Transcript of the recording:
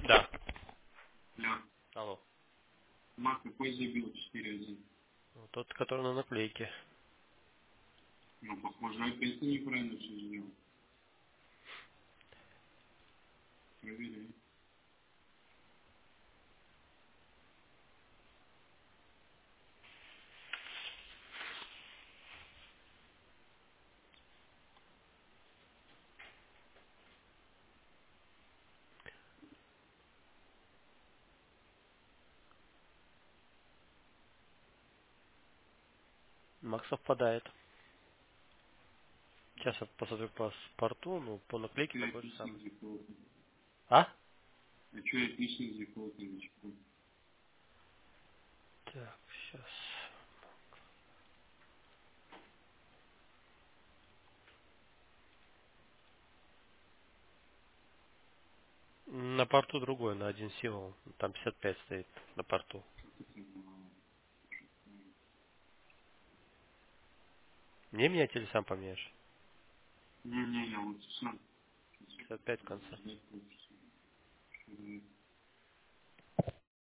Да. Ля. Алло. Мак, какой забил 4-1? Ну, тот, который на наклейке. Ну, похоже, опять ты неправильно все сделал. Проверяй. Макс совпадает. Сейчас я посмотрю по порту, ну, по наклейке Че такой же описник самый. заколотый? А? А че описник заколотый очко? Так, сейчас. На порту другой, на один символ. Там 55 стоит на порту. Как это было? Мне менять или сам поменяешь? Не-не-не, вот сам. 55 в конце. Ждать получится.